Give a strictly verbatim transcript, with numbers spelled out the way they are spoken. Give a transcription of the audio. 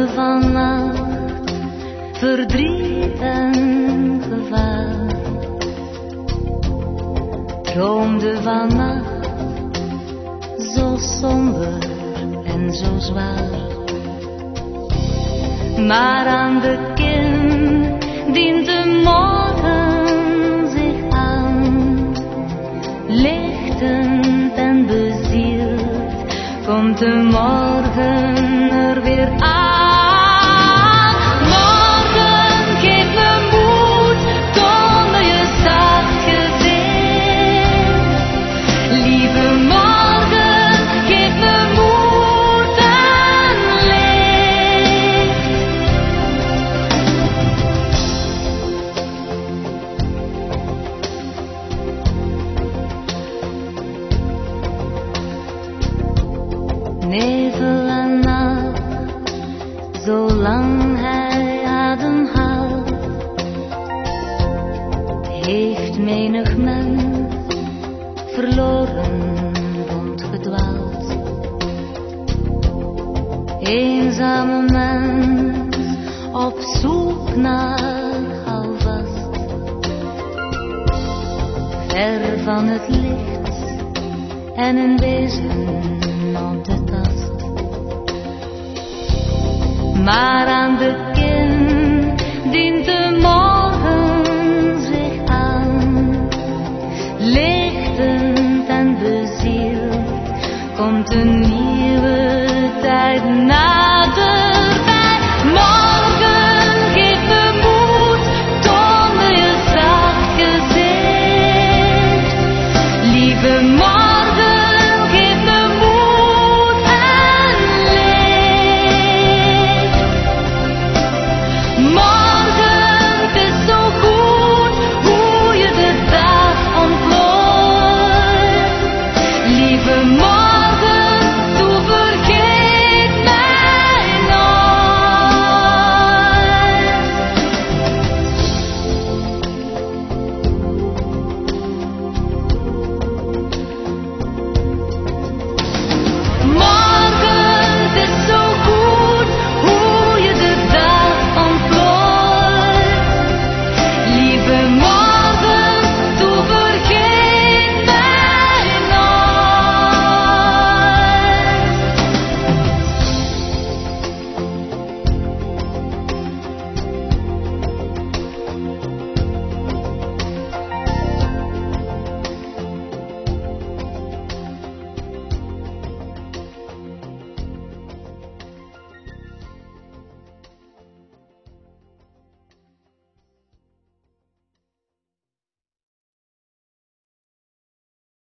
van nacht, verdriet en gevaar. Droomde van nacht, zo somber en zo zwaar. Maar aan de kin dient de morgen zich aan. Lichtend en bezield komt de morgen er weer aan. Morgen geef me moed, toon me je zacht gezicht. Lieve morgen, geef me moed en licht. Nevel en nacht, zolang hij ademhaalt, heeft menig mens verloren rondgedwaald. Eenzame mens op zoek naar houvast, ver van het licht en een wezen op de tast. Maar aan de kin dient de morgen zich aan. Lichtend en bezield komt een nieuwe tijd naderbij. Morgen geef me moed, toon me je zacht gezicht. Lieve morgen, geef me moed en licht. Morgen, het is zo goed hoe je de dag ontplooit. Lieve morgen.